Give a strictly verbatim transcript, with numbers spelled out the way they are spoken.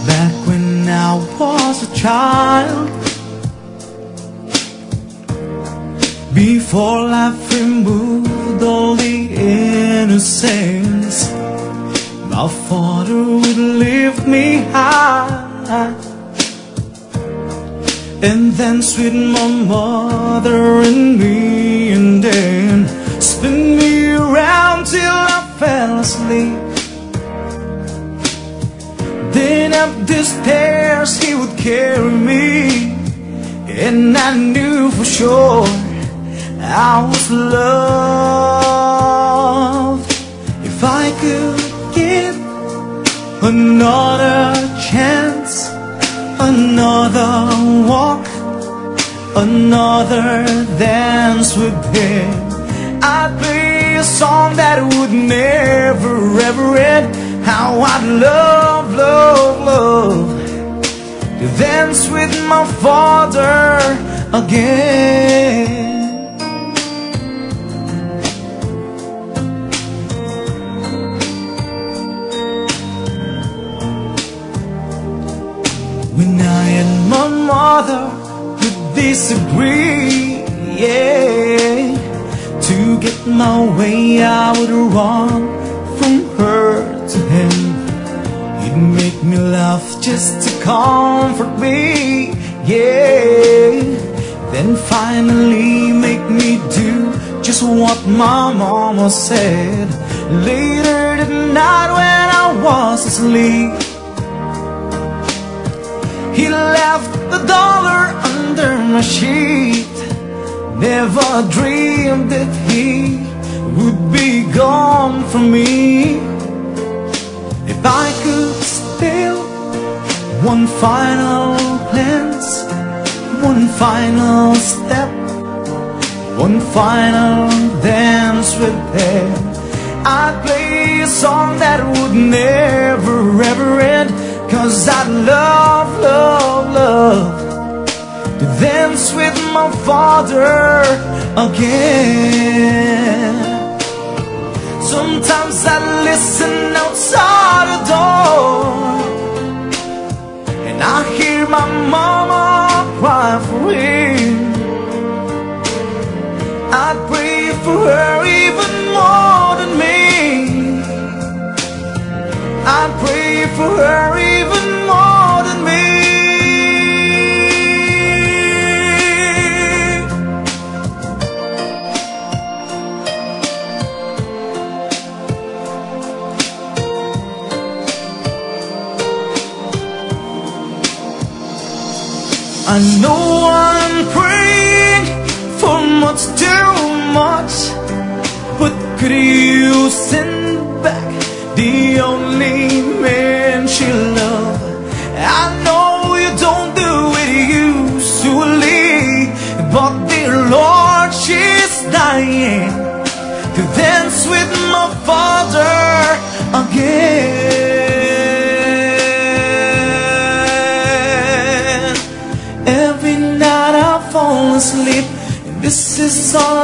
Back when I was a child, before life removed all the innocence, my father would lift me high, and then sweet my mother and me, and then spin me around till I fell asleep. Then up the stairs he would carry me, and I knew for sure I was loved. If I could get another chance, another walk, another dance with him, I'd play a song that would never ever end. How I'd love, love, love to dance with my father again. When I and my mother would disagree, yeah, to get my way I would run from her to him. He'd make me laugh just to comfort me, yeah, then finally make me do just what my mama said. Later that night when I was asleep, he left the dollar under my sheet. Never dreamed that he would be gone from me. If I could steal one final glance, one final step, one final dance with him, I'd play a song that would never ever end. Cause I'd love, love, love to dance with my father again. Sometimes I listen outside the door, and I hear my mama cry for him. I pray for her even more than me. I pray for her even more than me. I know I'm praying for much too much, but could you send back the only man she loved? I know you don't do it usually, but dear Lord, she's dying to dance with my father again. Every night I fall asleep, and this is all